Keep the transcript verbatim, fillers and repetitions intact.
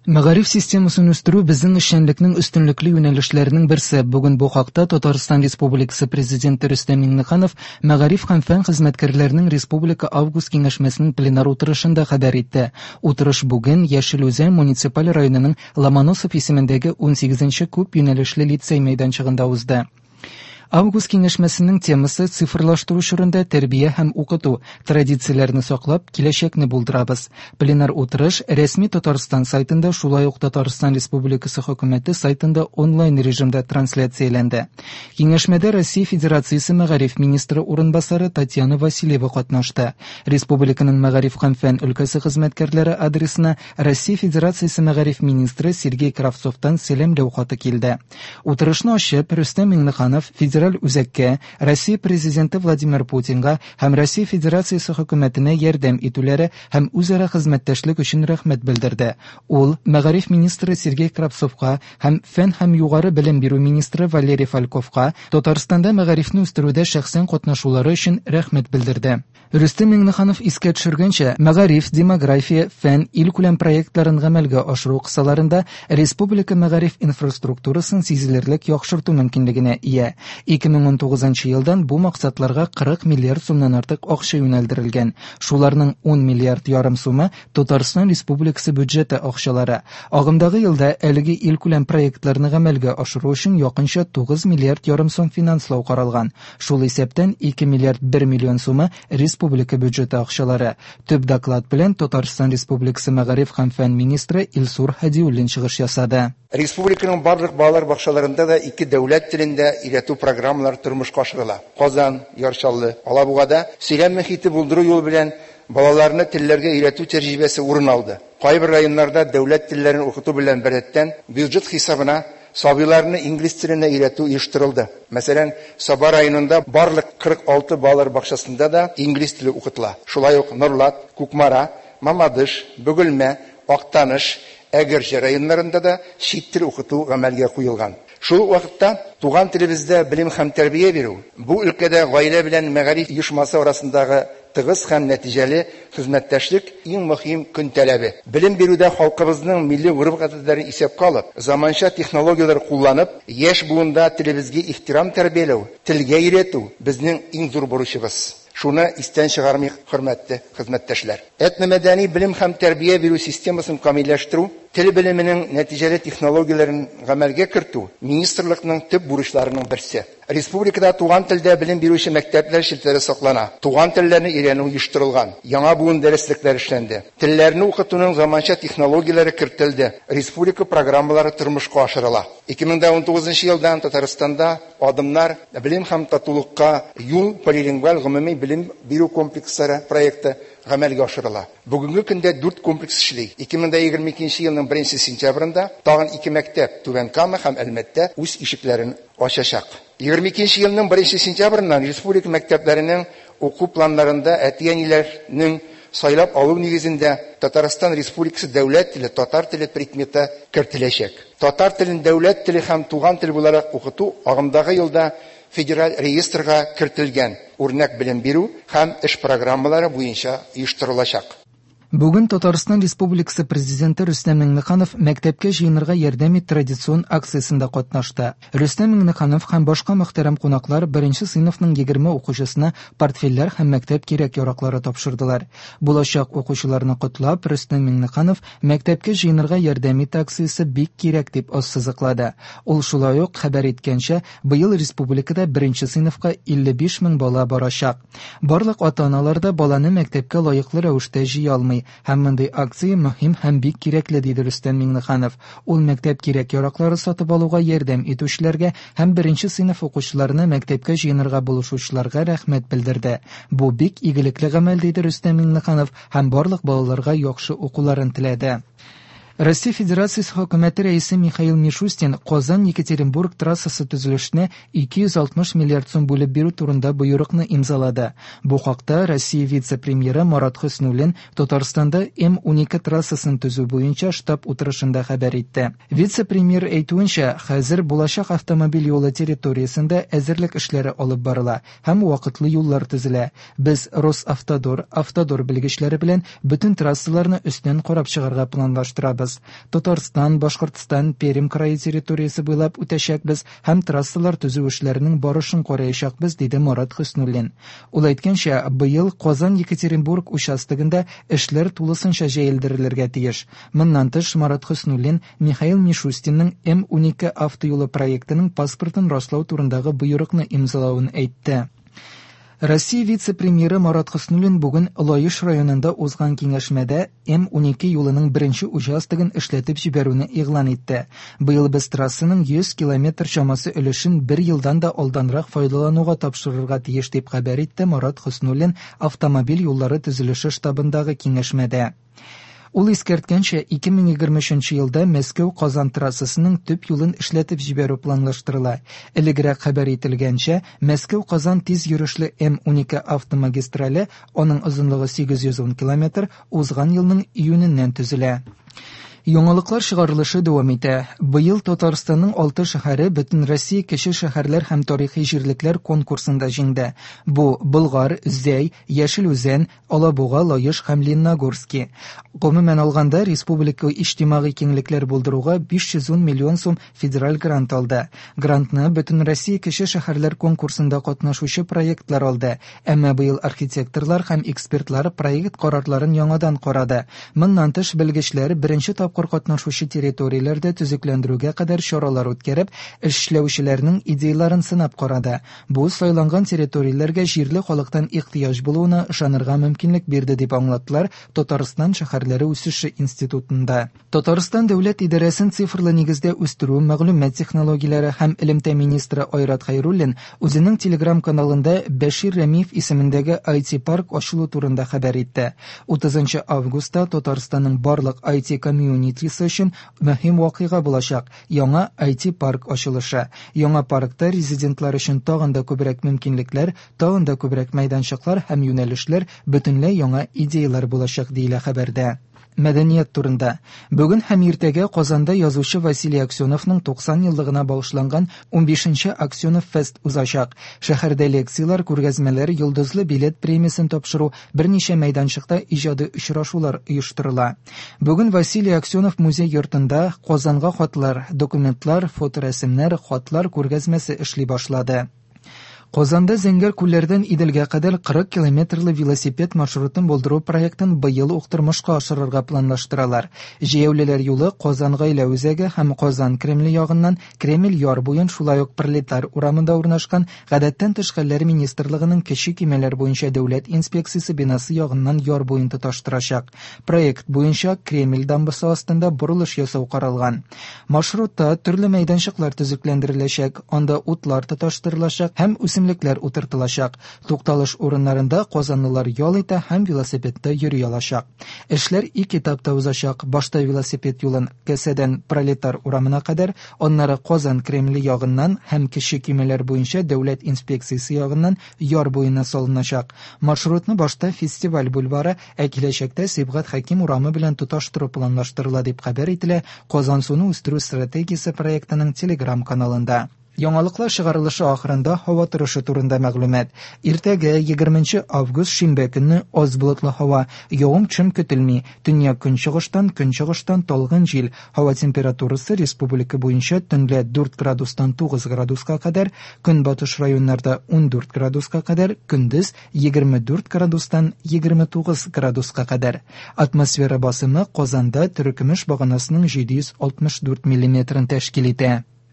Мәгариф системасын үстерү безнең эшчәнлекнең өстенлекле юнәлешләренең берсе. Бүген бу хакта Татарстан Республикасы Президенты Рөстәм Миңнеханов мәгариф һәм фән хезмәткәрләренең Республика август киңәшмәсенең пленар утырышында хәбәр итте. Утырыш бүген Яшелүзән муниципаль районының Ломоносов исемендәге унсигезенче күп юнәлешле лицей мәйданчыгында узды. Август киңәшмәсенең темасы цифрлаштыру чорында тәрбия һәм укыту, традицияләрне саклап, киләчәкне булдырабыз. Пленар утырыш рәсми Татарстан сайтында, шулай ук Татарстан Республикасы Хөкүмәте сайтында онлайн режимда трансляцияләнде. Киңәшмәдә Россия Федерациясе мәгариф министры урынбасары Татьяна Васильева катнашты. Республиканың мәгариф һәм фән өлкәсе хезмәткәрләре адресына Россия Федерациясе мәгариф министры Сергей Кравцовтан сәламләү хаты килде. Утырышны ачып, Рөстәм Миңнеханов федераль үзәккә, Россия президенты Владимир Путинга һәм Россия Федерациясе хөкүмәтенә ярдәм итүләре һәм үзара хезмәттәшлек өчен рәхмәт белдерде. Ул мәгариф министры Сергей Кравцовка һәм фән һәм югары белем бирү министры Валерий Фальковка Татарстанда мәгарифне үстерүдә шәхсән катнашулары өчен рәхмәт белдерде. Рөстәм Миңнеханов искә төшергәнчә, мәгариф, демография, фән, илкүләм проектларын гамәлгә ашыру кысаларында республика мәгариф инфраструктурасын сизелерлек яхшырту мөмкинлегенә ия. ике мең ун тугызынчы елдан бу максатларга кырык миллиард сумнан артык акча юнәлдерелгән. Шуларның ун миллиард ярым сумы Татарстан Республикасы бюджеты акчалары. Агымдагы елда әлеге илкүләм проектларны гамәлгә ашыру өчен якынча тугыз миллиард ярым сум финанслау каралган. Шул исәптән ике миллиард бер миллион сумы республика бюджеты акчалары. Төп доклад белән Татарстан Республикасы мәгариф һәм фән министры Илсур Хәдиуллин чыгыш ясады. Республиканың барлык балалар бакчаларында да ике дәүләт телендә өйрәтү программалары тормышка ашырыла. Казан, Ярчаллы, Алабугада сөйләм мөхите булдыру юлы белән балаларны телләргә өйрәтү тәҗрибәсе урын алды. Кайбер районнарда дәүләт телләрен укыту белән беррәттән бюджет хисабына сабыйларны инглиз теленә өйрәтү оештырылды. Мәсәлән, Саба районында барлык кырык алты балалар бакчасында да инглиз теле укытыла. Шулай ук Нурлат, Кукмара, Мамадыш, Бөгелмә, Актаныш, Әгерҗе районнарында да чит тел укыту гамәлгә куелган. Шул вакытта туган телебездә белем һәм тәрбия бирү бу өлкәдә гаилә белән мәгариф оешмасы арасындагы тыгыз һәм нәтиҗәле хезмәттәшлек иң мөһим көн таләбе. Белем бирүдә халкыбызның милли гореф-гадәтләрен исәпкә алып, заманча технологиялар кулланып, яшь буында телебезгә ихтирам тәрбияләү, телгә өйрәтү безнең иң зур бурычыбыз. Шуны истән чыгармый, хөрмәтле хезмәттәшләр. Этномәдәни белем һәм тәрбия бирү системасын камилләштерү, тел белеменең нәтиҗәле технологияларын гамәлгә кертү министрлыкның төп бурычларының берсе. Республикада туган телдә белем бирүче мәктәпләр челтәре саклана. Туган телләрне өйрәнү оештырылган. Яңа буын дәреслекләр эшләнде. Телләрне укытуның заманча технологиялары кертелде. Республика программалары тормышка ашырыла. ике мең ун тугызынчы елдан Татарстанда адымнар белем һәм татулыкка юл полилингваль гомуми белем бирү комплекслары проекты гамәлгә ашырыла. Бүгенге көндә дүрт комплекс эшли. ике мең егерме икенче елның беренче сентябрендә тагын ике мәктәп Түбән Кама һәм Әлмәттә үз ишекләрен ачачак. егерме икенче елның беренче сентябреннән республика мәктәпләренең уку планнарында әти-әниләрнең сайлап алу нигезендә Татарстан Республикасы дәүләт теле, татар теле предметы кертеләчәк. Татар телен дәүләт теле һәм туган тел буларак укыту агымдагы елда федераль реестрга кертелгән. Үрнәк белем бирү һәм эш программалары буенча оештырылачак. Бүген Татарстан Республикасы Президенты Рөстәм Миңнеханов мәктәпкә җыенырга ярдәм ит традицион акциясында катнашты. Рөстәм Миңнеханов һәм башка мөхтәрәм кунаклар беренче сыйныфның егерме укучысына портфельләр һәм мәктәп кирәк-яраклары тапшырдылар. Булачак укучыларны котлап, Рөстәм Миңнеханов мәктәпкә җыенырга ярдәм ит акциясе бик кирәк дип ассызыклады. Ул шулай ук хәбәр иткәнчә, быел республикада беренче сыйныфка илле биш мең бала барачак. Барлык ата-аналар да баланы мәктәпкә лаеклы рәвештә җыя алмый. Һәм мондый акция мөһим һәм бик кирәкле диде Рөстәм Миңнеханов. Ул мәктәп кирәк-яраклары сатып алуга ярдәм итүчеләргә һәм беренче сыйныф укучыларына мәктәпкә җыенырга булышучыларга рәхмәт белдерде. Бу бик игелекле гамәл диде Рөстәм Миңнеханов һәм барлык балаларга яхшы укуларын теләде. Россия Федерациясе Хөкүмәте рәисе Михаил Мишустин Казан-Екатеринбург трассасы төзелешенә ике йөз алтмыш миллиард сум бүлеп бирү турында боерыкны имзалады. Бу хакта Россия вице-премьеры Марат Хөснуллин Татарстанда эм унике трассасын төзү буенча штаб утырышында хәбәр итте. Вице-премьер әйтүенчә, хәзер булачак автомобиль юлы территориясендә әзерлек эшләре алып барыла һәм вакытлы юллар төзелә. Без Росавтодор, автодор белгечләре белән бөтен трассаларны өстән карап чыгарга планлаштырабыз. итәбез. Татарстан, Башкортстан, Пермь крае территориясе буйлап үтәчәкбез һәм трассалар төзү эшләренең барышын караячакбыз, диде Марат Хөснуллин. Ул әйткәнчә, быел Казан-Екатеринбург участогында эшләр тулысынча җәелдерелергә тиеш. Моннан тыш, Марат Хөснуллин Михаил Мишустинның эм унике автоюлы проектының паспортын раслау турындагы буйрыкны имзалавын әйтте. Россия вице-премьеры Марат Хөснуллин бүген Лаеш районында узган киңәшмәдә эм унике юлының беренче участогын эшләтеп җибәрүне игълан итте. Быел без трассаның йөз километр чамасы өлешен бер елдан да алданрак файдалануга тапшырырга тиеш, дип хәбәр итте Марат Хөснуллин автомобиль юллары төзелеше штабындагы киңәшмәдә. Ул искәрткәнчә, ике мең егерме өченче елда Мәскәү-Казан трассасының төп юлын эшләтеп җибәрү планлаштырыла. Элегрәк хәбәр ителгәнчә, Мәскәү-Казан тиз йөрүшле эм унике автомагистрале, аның озынлыгы сигез йөз ун километр, узган елның июненнән төзелә. Яңалыклар чыгарылышы дәвам итә. Быел Татарстанның алты шәһәре Бөтен Россия кече шәһәрләр һәм тарихи җирлекләр конкурсында җиңде. Бу Болгар, Зәй, Яшелүзән, Алабуга, Лаеш һәм Лениногорский. Гомумән алганда, республика иҗтимагый киңлекләр булдыруга биш йөз ун миллион сум федераль грант алды. Грантны Бөтен Россия кече шәһәрләр конкурсында катнашучы проектлар алды. Әмма быел архитекторлар һәм экспертлар проект карарларын яңадан карады. Моннан тыш, белгечләр беренче тапкыр катнашучы территорияләрдә төзекләндерүгә кадәр чаралар үткәреп, эшләүчеләрнең идеяларын сынап карады. Бу сайланган территорияләргә җирле халыктан ихтыяҗ булуына ышанырга мөмкинлек бирде, дип аңлаттылар Татарстан шәһәрләре үсеше институтында. Татарстан дәүләт идарәсен цифрлы нигездә үстерү, мәгълүмат технологияләре һәм элемтә министры Айрат Хәйруллин үзенең Telegram каналында Бәшир Рәмиев исемендәге ай ти парк ачылу турында хәбәр итте. утызынчы августта Татарстанның барлык ай ти комьюнити өчен мөһим вакыйга булачак — яңа ай ти парк ачылышы. Яңа паркта резидентлар өчен тагын да күбрәк мөмкинлекләр, тагын да күбрәк мәйданчыклар һәм юнәлешләр, бөтенләй яңа идеялар булачак, диелә хәбәрдә. Мәдәният турында. Бүген һәм иртәгә Казанда язучы Василий Аксеновның туксан еллыгына багышланган унбишенче Аксенов фест узачак. Шәһәрдә лекциялар, күргәзмәләр, йолдызлы билет премиясын тапшыру, берничә мәйданчыкта иҗади очрашулар оештырыла. Бүген Василий Аксенов музей йортында Казанга хатлар, документлар, фоторәсемнәр, хатлар күргәзмәсе эшли башлады. Казанда Зәңгәр күлләрдән Иделгә кадәр кырык километрлы велосипед маршрутын булдыру проектын быел ук тормышка ашырырга планлаштыралар. Җәяүлеләр юлы Казан гаилә үзәге һәм Казан Кремле ягыннан Кремль яр буен, шулай ук Пролетар урамында урнашкан гадәттән тыш хәлләр министрлыгының кече кимәләр буенча дәүләт инспекциясе бинасы ягыннан яр буен тоташтырачак. Проект буенча Кремль дамбасы астында бурылыш ясау каралган. Маршрутта төрле мәйданчыклар төзекләндереләчәк, анда утлар тоташтырылачак һәм үсемлекләр утыртылачак. Тукталыш урыннарында казанлылар ял итә һәм велосипедта йөри алачак. Эшләр ике этапта узачак. Башта велосипед юлын Кәсәдән Пролетар урамына кадәр, аннары Казан Кремле ягыннан һәм кече кимәләр буенча дәүләт инспекциясе ягыннан яр буена салыначак. Маршрутны башта Фестиваль бульвары, ә киләчәктә Сибгат Хәким урамы белән тоташтыру планлаштырыла, дип хәбәр ителә Казан суны үстерү стратегиясе проектының Telegram каналында. Яңалыклар чыгарылышы ахырында һава торышы турында мәгълүмат. Иртәгә егерменче август шимбә көнне аз болытлы һава, явым-төшем көтелми. Төньяк көнчыгыштан, көнчыгыштан талгын җил. Һава температурасы республика буенча төнлә дүрт градустан тугыз градуска кадәр, көнбатыш районнарда ундүрт градуска кадәр, көндез егерме дүрт градустан егерме тугыз градуска кадәр. Атмосфера басымы Казанда төркемеш баганасының җиде йөз алтмыш дүрт миллиметрын тәшкил итә.